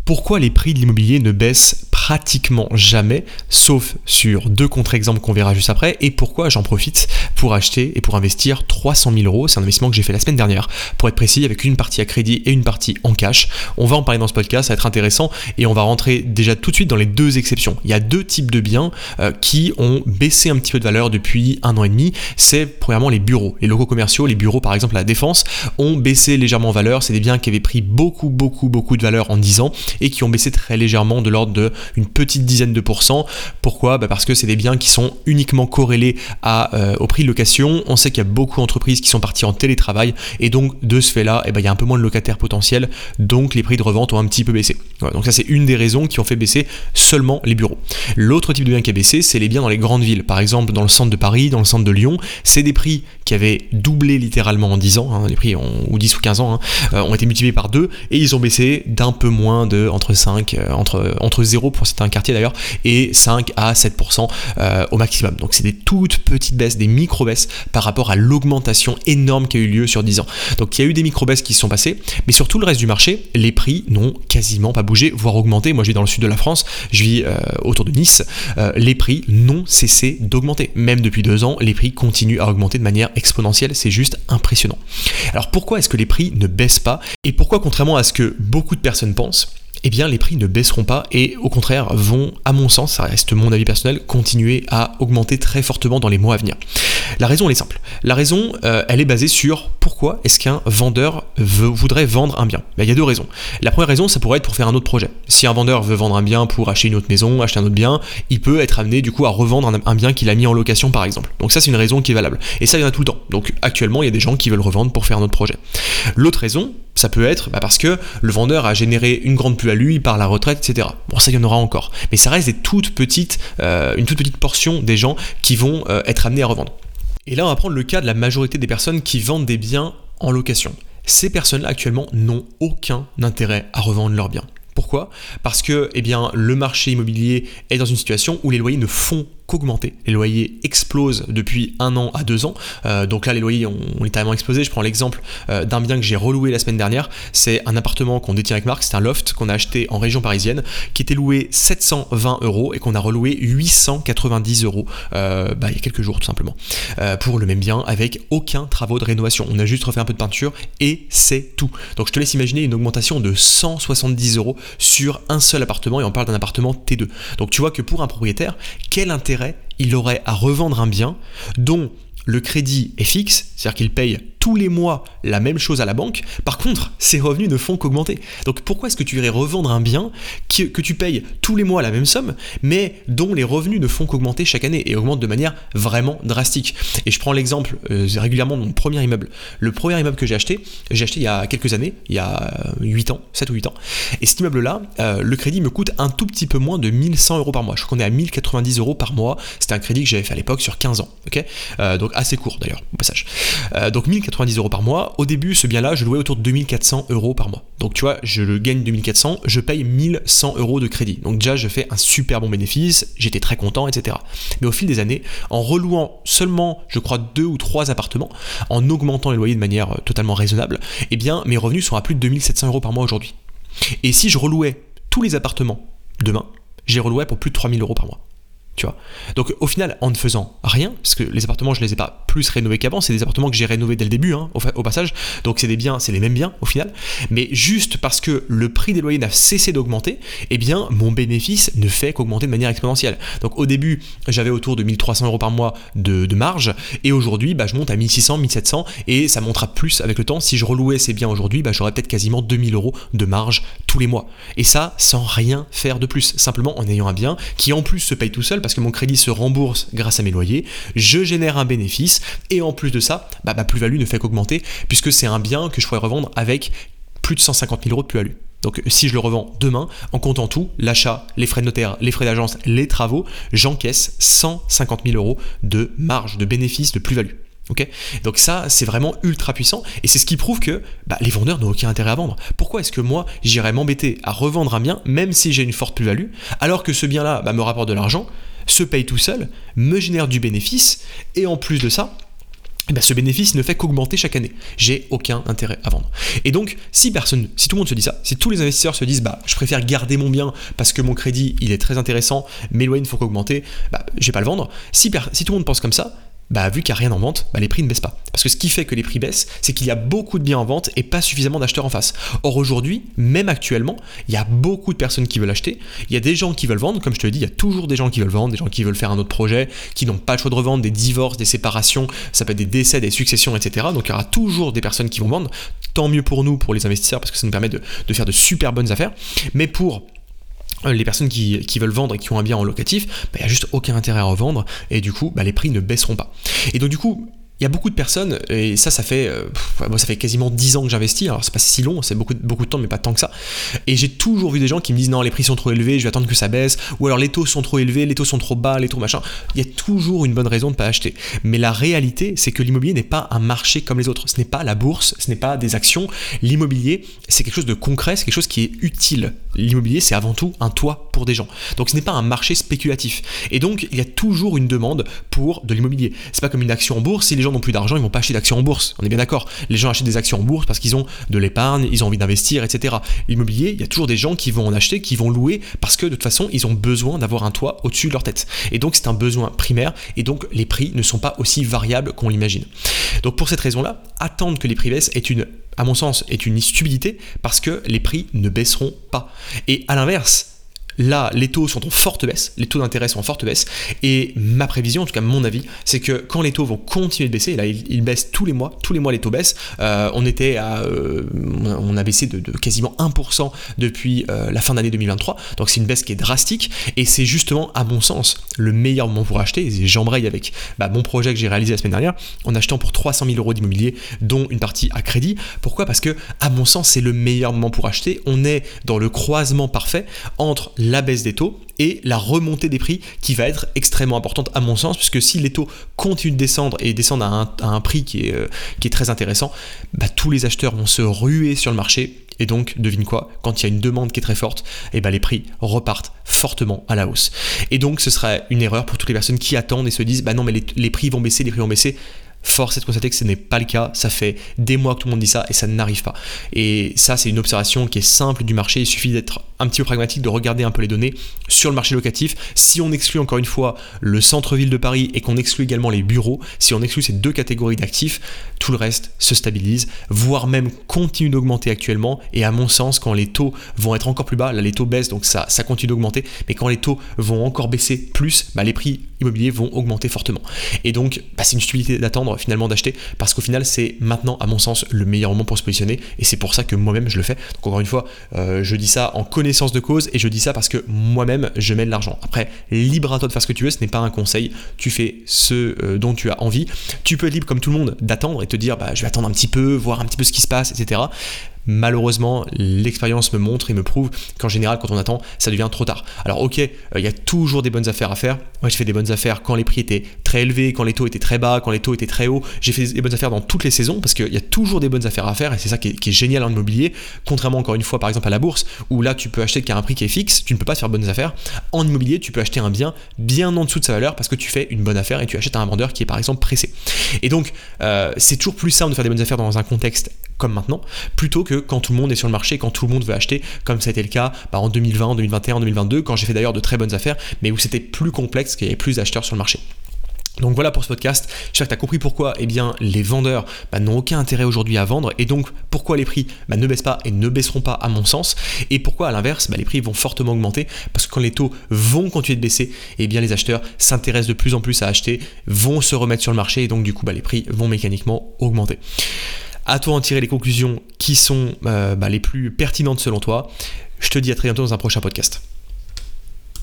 Pourquoi les prix de l'immobilier ne baissent pratiquement jamais, sauf sur 2 contre-exemples qu'on verra juste après, et pourquoi j'en profite pour acheter et pour investir 300 000 euros. C'est un investissement que j'ai fait la semaine dernière, pour être précis, avec une partie à crédit et une partie en cash. On va en parler dans ce podcast, ça va être intéressant, et on va rentrer déjà tout de suite dans les 2 exceptions. Il y a 2 types de biens qui ont baissé un petit peu de valeur depuis 1 an et demi. C'est premièrement les bureaux, les locaux commerciaux, les bureaux par exemple à la Défense ont baissé légèrement en valeur. C'est des biens qui avaient pris beaucoup de valeur en 10 ans et qui ont baissé très légèrement de l'ordre d'une petite dizaine de pourcents. Pourquoi ? Parce que c'est des biens qui sont uniquement corrélés au prix de location. On sait qu'il y a beaucoup d'entreprises qui sont parties en télétravail et donc de ce fait-là, il y a un peu moins de locataires potentiels, donc les prix de revente ont un petit peu baissé. Voilà, donc ça c'est une des raisons qui ont fait baisser seulement les bureaux. L'autre type de bien qui a baissé, c'est les biens dans les grandes villes. Par exemple, dans le centre de Paris, dans le centre de Lyon, c'est des prix qui avaient doublé littéralement en 10 ans, les prix ou 10 ou 15 ans, ont été multipliés par 2 et ils ont baissé d'un peu moins de entre 0 pour certains quartiers d'ailleurs et 5 à 7% au maximum. Donc c'est des toutes petites baisses, des micro-baisses par rapport à l'augmentation énorme qui a eu lieu sur 10 ans. Donc il y a eu des micro-baisses qui se sont passées, mais sur tout le reste du marché, les prix n'ont quasiment pas bougé, voire augmenté. Moi je vis dans le sud de la France, je vis autour de Nice, les prix n'ont cessé d'augmenter. Même depuis 2 ans, les prix continuent à augmenter de manière exponentielle, c'est juste impressionnant. Alors pourquoi est-ce que les prix ne baissent pas et pourquoi, contrairement à ce que beaucoup de personnes pensent, les prix ne baisseront pas et au contraire vont, à mon sens, ça reste mon avis personnel, continuer à augmenter très fortement dans les mois à venir. La raison elle est simple. La raison elle est basée sur pourquoi est-ce qu'un vendeur voudrait vendre un bien. Il y a 2 raisons. La première raison, ça pourrait être pour faire un autre projet. Si un vendeur veut vendre un bien pour acheter une autre maison, acheter un autre bien, il peut être amené du coup à revendre un bien qu'il a mis en location par exemple. Donc ça c'est une raison qui est valable. Et ça il y en a tout le temps. Donc actuellement il y a des gens qui veulent revendre pour faire un autre projet. L'autre raison, ça peut être parce que le vendeur a généré une grande plus-value, il part à la retraite, etc. Bon, ça, il y en aura encore. Mais ça reste une toute petite portion des gens qui vont être amenés à revendre. Et là, on va prendre le cas de la majorité des personnes qui vendent des biens en location. Ces personnes-là, actuellement, n'ont aucun intérêt à revendre leurs biens. Pourquoi ? Parce que le marché immobilier est dans une situation où les loyers ne font qu'augmenter. Les loyers explosent depuis 1 an à 2 ans. Donc là, les loyers ont littéralement explosé. Je prends l'exemple d'un bien que j'ai reloué la semaine dernière. C'est un appartement qu'on détient avec Marc. C'est un loft qu'on a acheté en région parisienne qui était loué 720 € et qu'on a reloué 890 € il y a quelques jours tout simplement. Pour le même bien avec aucun travaux de rénovation. On a juste refait un peu de peinture et c'est tout. Donc je te laisse imaginer une augmentation de 170 € sur un seul appartement et on parle d'un appartement T2. Donc tu vois que pour un propriétaire, quel intérêt il aurait à revendre un bien dont le crédit est fixe, c'est-à-dire qu'il paye tous les mois la même chose à la banque. Par contre, ses revenus ne font qu'augmenter. Donc pourquoi est-ce que tu irais revendre un bien que tu payes tous les mois la même somme, mais dont les revenus ne font qu'augmenter chaque année et augmentent de manière vraiment drastique. Et je prends l'exemple régulièrement de mon premier immeuble. Le premier immeuble que j'ai acheté il y a quelques années, il y a 8 ans, 7 ou 8 ans. Et cet immeuble-là, le crédit me coûte un tout petit peu moins de 1100 € par mois. Je crois qu'on est à 1090 € par mois. C'était un crédit que j'avais fait à l'époque sur 15 ans. Okay, donc assez court d'ailleurs, au passage. Donc 1090 € par mois. Au début, ce bien-là, je louais autour de 2400 € par mois. Donc tu vois, je le gagne 2400, je paye 1100 € de crédit. Donc déjà, je fais un super bon bénéfice, j'étais très content, etc. Mais au fil des années, en relouant seulement, je crois, 2 ou 3 appartements, en augmentant les loyers de manière totalement raisonnable, mes revenus sont à plus de 2700 € par mois aujourd'hui. Et si je relouais tous les appartements demain, j'ai reloué pour plus de 3000 € par mois. Tu vois. Donc au final, en ne faisant rien, parce que les appartements, je les ai pas plus rénovés qu'avant, c'est des appartements que j'ai rénovés dès le début, au passage, donc c'est les mêmes biens au final, mais juste parce que le prix des loyers n'a cessé d'augmenter, mon bénéfice ne fait qu'augmenter de manière exponentielle. Donc au début, j'avais autour de 1300 € par mois de marge, et aujourd'hui, je monte à 1600, 1700, et ça montera plus avec le temps. Si je relouais ces biens aujourd'hui, j'aurais peut-être quasiment 2000 € de marge tous les mois. Et ça, sans rien faire de plus, simplement en ayant un bien qui en plus se paye tout seul, parce que mon crédit se rembourse grâce à mes loyers, je génère un bénéfice et en plus de ça, ma plus-value ne fait qu'augmenter puisque c'est un bien que je pourrais revendre avec plus de 150 000 € de plus-value. Donc si je le revends demain, en comptant tout, l'achat, les frais de notaire, les frais d'agence, les travaux, j'encaisse 150 000 € de marge, de bénéfice, de plus-value. Okay, donc ça c'est vraiment ultra puissant et c'est ce qui prouve que les vendeurs n'ont aucun intérêt à vendre. Pourquoi est-ce que moi j'irais m'embêter à revendre un bien même si j'ai une forte plus-value alors que ce bien-là me rapporte de l'argent, se paye tout seul, me génère du bénéfice et en plus de ça ce bénéfice ne fait qu'augmenter chaque année. J'ai aucun intérêt à vendre. Et donc, si tout le monde se dit ça, si tous les investisseurs se disent je préfère garder mon bien parce que mon crédit il est très intéressant, mes loyers ne font qu'augmenter, je vais pas le vendre. Si tout le monde pense comme ça, vu qu'il n'y a rien en vente, les prix ne baissent pas. Parce que ce qui fait que les prix baissent, c'est qu'il y a beaucoup de biens en vente et pas suffisamment d'acheteurs en face. Or aujourd'hui, même actuellement, il y a beaucoup de personnes qui veulent acheter, il y a des gens qui veulent vendre, comme je te l'ai dit, il y a toujours des gens qui veulent vendre, des gens qui veulent faire un autre projet, qui n'ont pas le choix de revendre, des divorces, des séparations, ça peut être des décès, des successions, etc. Donc il y aura toujours des personnes qui vont vendre, tant mieux pour nous, pour les investisseurs, parce que ça nous permet de faire de super bonnes affaires, mais pour les personnes qui veulent vendre et qui ont un bien en locatif, il n'y a juste aucun intérêt à revendre et du coup les prix ne baisseront pas. Et donc du coup, il y a beaucoup de personnes, et ça fait quasiment 10 ans que j'investis, alors c'est pas si long, c'est beaucoup de temps, mais pas tant que ça. Et j'ai toujours vu des gens qui me disent non, les prix sont trop élevés, je vais attendre que ça baisse, ou alors les taux sont trop élevés, les taux sont trop bas, les taux machin. Il y a toujours une bonne raison de ne pas acheter. Mais la réalité, c'est que l'immobilier n'est pas un marché comme les autres. Ce n'est pas la bourse, ce n'est pas des actions. L'immobilier, c'est quelque chose de concret, c'est quelque chose qui est utile. L'immobilier, c'est avant tout un toit pour des gens. Donc ce n'est pas un marché spéculatif. Et donc, il y a toujours une demande pour de l'immobilier. C'est pas comme une action en bourse, si les gens n'ont plus d'argent, ils vont pas acheter d'actions en bourse. On est bien d'accord. Les gens achètent des actions en bourse parce qu'ils ont de l'épargne, ils ont envie d'investir, etc. L'immobilier, il y a toujours des gens qui vont en acheter, qui vont louer parce que de toute façon, ils ont besoin d'avoir un toit au-dessus de leur tête. Et donc, c'est un besoin primaire et donc les prix ne sont pas aussi variables qu'on l'imagine. Donc, pour cette raison-là, attendre que les prix baissent à mon sens, est une stupidité parce que les prix ne baisseront pas. Et à l'inverse, là, les taux sont en forte baisse, les taux d'intérêt sont en forte baisse, et ma prévision, en tout cas mon avis, c'est que quand les taux vont continuer de baisser, et là ils baissent tous les mois les taux baissent, on a baissé de quasiment 1% depuis la fin d'année 2023, donc c'est une baisse qui est drastique, et c'est justement à mon sens le meilleur moment pour acheter, et j'embraye avec mon projet que j'ai réalisé la semaine dernière, en achetant pour 300 000 euros d'immobilier, dont une partie à crédit. Pourquoi ? Parce que à mon sens c'est le meilleur moment pour acheter, on est dans le croisement parfait entre la baisse des taux et la remontée des prix qui va être extrêmement importante à mon sens, puisque si les taux continuent de descendre et descendent à un prix qui est très intéressant, tous les acheteurs vont se ruer sur le marché et donc devine quoi, quand il y a une demande qui est très forte, les prix repartent fortement à la hausse. Et donc ce serait une erreur pour toutes les personnes qui attendent et se disent non mais les prix vont baisser, Force est de constater que ce n'est pas le cas, ça fait des mois que tout le monde dit ça et ça n'arrive pas. Et ça, c'est une observation qui est simple du marché, il suffit d'être un petit peu pragmatique, de regarder un peu les données sur le marché locatif. Si on exclut encore une fois le centre-ville de Paris et qu'on exclut également les bureaux, si on exclut ces deux catégories d'actifs, tout le reste se stabilise, voire même continue d'augmenter actuellement. Et à mon sens, quand les taux vont être encore plus bas, là les taux baissent, donc ça continue d'augmenter, mais quand les taux vont encore baisser plus, les prix immobiliers vont augmenter fortement. Et donc, c'est une stupidité d'attendre finalement d'acheter, parce qu'au final c'est maintenant à mon sens le meilleur moment pour se positionner, et c'est pour ça que moi-même je le fais. Donc encore une fois, je dis ça en connaissance de cause, et je dis ça parce que moi-même je mets de l'argent. Après, libre à toi de faire ce que tu veux, ce n'est pas un conseil, tu fais ce dont tu as envie. Tu peux être libre comme tout le monde d'attendre et te dire je vais attendre un petit peu, voir un petit peu ce qui se passe, etc. Malheureusement, l'expérience me montre et me prouve qu'en général, quand on attend, ça devient trop tard. Alors ok, il y a toujours des bonnes affaires à faire. Moi, j'ai fait des bonnes affaires quand les prix étaient très élevés, quand les taux étaient très bas, quand les taux étaient très hauts. J'ai fait des bonnes affaires dans toutes les saisons parce qu'il y a toujours des bonnes affaires à faire, et c'est ça qui est génial en immobilier. Contrairement encore une fois, par exemple à la bourse, où là, tu peux acheter qu'à un prix qui est fixe, tu ne peux pas faire bonnes affaires. En immobilier, tu peux acheter un bien bien en dessous de sa valeur parce que tu fais une bonne affaire et tu achètes à un vendeur qui est par exemple pressé. Et donc, c'est toujours plus simple de faire des bonnes affaires dans un contexte comme maintenant, plutôt que quand tout le monde est sur le marché, quand tout le monde veut acheter, comme ça a été le cas en 2020, en 2021, en 2022, quand j'ai fait d'ailleurs de très bonnes affaires, mais où c'était plus complexe, qu'il y avait plus d'acheteurs sur le marché. Donc voilà pour ce podcast, j'espère que tu as compris pourquoi les vendeurs n'ont aucun intérêt aujourd'hui à vendre, et donc pourquoi les prix ne baissent pas et ne baisseront pas à mon sens, et pourquoi à l'inverse les prix vont fortement augmenter, parce que quand les taux vont continuer de baisser, les acheteurs s'intéressent de plus en plus à acheter, vont se remettre sur le marché, et donc du coup les prix vont mécaniquement augmenter. À toi en tirer les conclusions qui sont les plus pertinentes selon toi. Je te dis à très bientôt dans un prochain podcast.